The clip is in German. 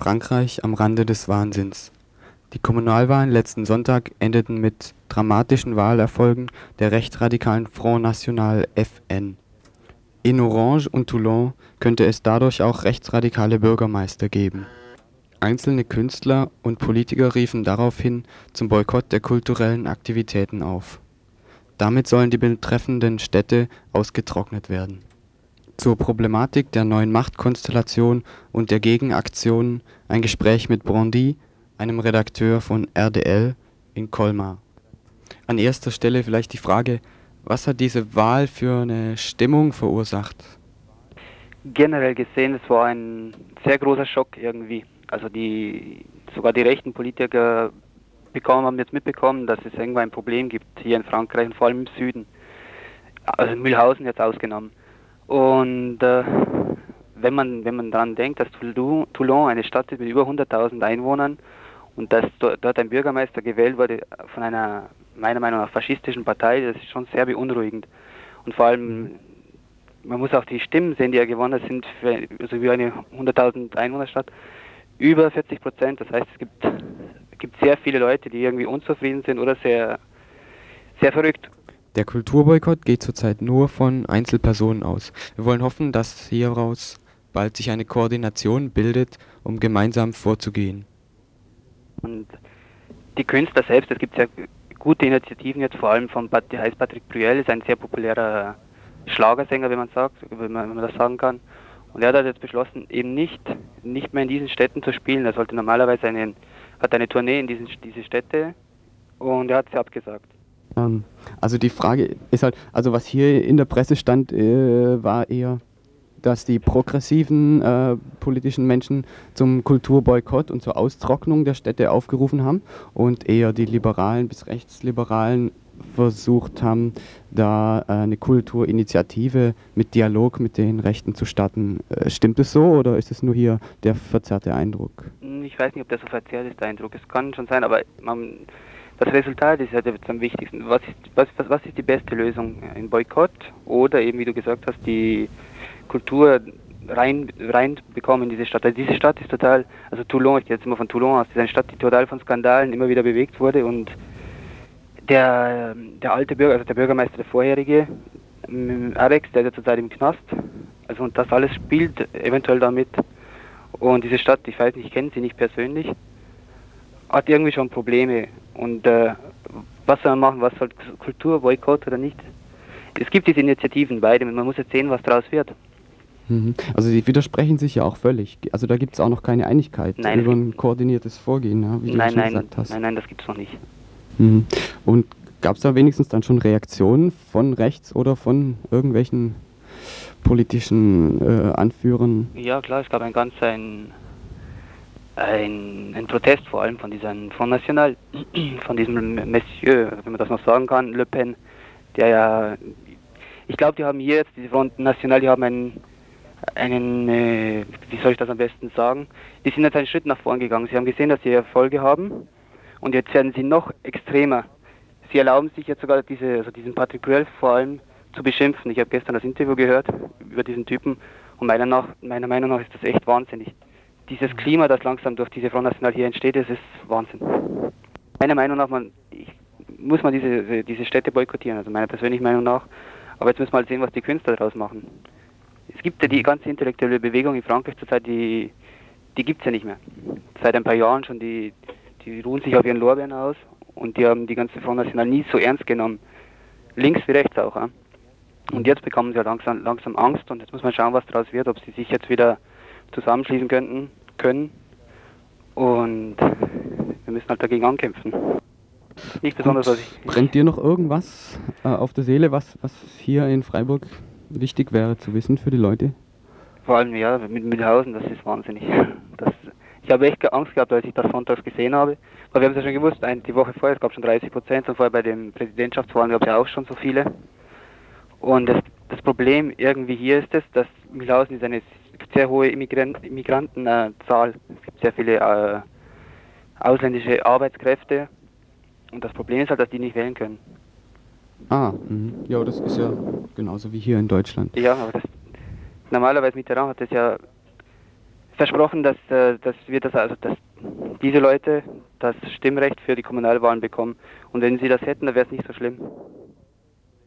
Frankreich am Rande des Wahnsinns. Die Kommunalwahlen letzten Sonntag endeten mit dramatischen Wahlerfolgen der rechtsradikalen Front National (FN). In Orange und Toulon könnte es dadurch auch rechtsradikale Bürgermeister geben. Einzelne Künstler und Politiker riefen daraufhin zum Boykott der kulturellen Aktivitäten auf. Damit sollen die betreffenden Städte ausgetrocknet werden. Zur Problematik der neuen Machtkonstellation und der Gegenaktionen ein Gespräch mit Brandy, einem Redakteur von RDL in Colmar. An erster Stelle vielleicht die Frage, was hat diese Wahl für eine Stimmung verursacht? Generell gesehen, es war ein sehr großer Schock irgendwie. Also sogar die rechten Politiker haben jetzt mitbekommen, dass es irgendwo ein Problem gibt hier in Frankreich und vor allem im Süden. Also Mühlhausen jetzt ausgenommen. Und wenn man daran denkt, dass Toulon eine Stadt ist mit über 100.000 Einwohnern und dass dort ein Bürgermeister gewählt wurde von einer, meiner Meinung nach, faschistischen Partei, das ist schon sehr beunruhigend. Und vor allem, man muss auch die Stimmen sehen, die er gewonnen hat, sind also wie eine 100.000 Einwohnerstadt über 40%. Das heißt, es gibt sehr viele Leute, die irgendwie unzufrieden sind oder sehr, sehr verrückt. Der Kulturboykott geht zurzeit nur von Einzelpersonen aus. Wir wollen hoffen, dass hieraus bald sich eine Koordination bildet, um gemeinsam vorzugehen. Und die Künstler selbst, es gibt sehr gute Initiativen jetzt, vor allem der heißt Patrick Bruel, ist ein sehr populärer Schlagersänger, wenn man das sagen kann. Und er hat jetzt beschlossen, eben nicht mehr in diesen Städten zu spielen. Er sollte normalerweise hat eine Tournee in diese Städte und er hat sie abgesagt. Also die Frage ist halt, also was hier in der Presse stand, war eher, dass die progressiven politischen Menschen zum Kulturboykott und zur Austrocknung der Städte aufgerufen haben und eher die Liberalen bis Rechtsliberalen versucht haben, da eine Kulturinitiative mit Dialog mit den Rechten zu starten. Stimmt es so oder ist es nur hier der verzerrte Eindruck? Ich weiß nicht, ob das so verzerrt ist, der Eindruck. Es kann schon sein, aber das Resultat ist halt jetzt am wichtigsten. Was ist die beste Lösung? Ein Boykott oder eben, wie du gesagt hast, die Kultur reinbekommen in diese Stadt. Also diese Stadt ist total, also Toulon, ich gehe jetzt immer von Toulon aus, ist eine Stadt, die total von Skandalen immer wieder bewegt wurde und der alte Bürger, also der Bürgermeister, der vorherige, Alex, der ist ja zurzeit im Knast, also und das alles spielt eventuell damit. Und diese Stadt, ich weiß nicht, ich kenne sie nicht persönlich, hat irgendwie schon Probleme. Und was soll man machen, was soll Kulturboykott oder nicht? Es gibt diese Initiativen beide, man muss jetzt sehen, was daraus wird. Also die widersprechen sich ja auch völlig. Also da gibt es auch noch keine Einigkeit über ein koordiniertes Vorgehen, ja, wie du schon gesagt hast. Nein, das gibt es noch nicht. Und gab es da wenigstens dann schon Reaktionen von rechts oder von irgendwelchen politischen Anführern? Ja klar, es gab ein Protest vor allem von diesem Front National, von diesem Monsieur, wenn man das noch sagen kann, Le Pen, der ja, ich glaube, die haben hier jetzt, diese Front National, die haben wie soll ich das am besten sagen, die sind jetzt einen Schritt nach vorn gegangen. Sie haben gesehen, dass sie Erfolge haben und jetzt werden sie noch extremer. Sie erlauben sich jetzt sogar diesen Patrick Bruel vor allem zu beschimpfen. Ich habe gestern das Interview gehört über diesen Typen und meiner Meinung nach ist das echt wahnsinnig. Dieses Klima, das langsam durch diese Front National hier entsteht, das ist Wahnsinn. Meiner Meinung nach muss man diese Städte boykottieren, also meiner persönlichen Meinung nach. Aber jetzt müssen wir mal sehen, was die Künstler daraus machen. Es gibt ja die ganze intellektuelle Bewegung in Frankreich zurzeit, die gibt es ja nicht mehr. Seit ein paar Jahren schon, die ruhen sich auf ihren Lorbeeren aus und die haben die ganze Front National nie so ernst genommen. Links wie rechts auch. Ja? Und jetzt bekommen sie ja langsam Angst und jetzt muss man schauen, was daraus wird, ob sie sich jetzt wieder zusammenschließen können und wir müssen halt dagegen ankämpfen. Nicht besonders, was ich... Brennt dir noch irgendwas auf der Seele, was hier in Freiburg wichtig wäre zu wissen für die Leute? Vor allem, ja, mit Mühlhausen, das ist wahnsinnig. Ich habe echt Angst gehabt, als ich das sonntags gesehen habe. Aber wir haben es ja schon gewusst, die Woche vorher, es gab schon 30% und vorher bei den Präsidentschaftswahlen gab es ja auch schon so viele. Und das Problem irgendwie hier ist es, dass Mühlhausen ist eine sehr hohe Immigrantenzahl. Es gibt sehr viele ausländische Arbeitskräfte. Und das Problem ist halt, dass die nicht wählen können. Ja, das ist ja genauso wie hier in Deutschland. Ja, aber normalerweise Mitterrand hat das ja versprochen, dass dass diese Leute das Stimmrecht für die Kommunalwahlen bekommen. Und wenn sie das hätten, dann wäre es nicht so schlimm.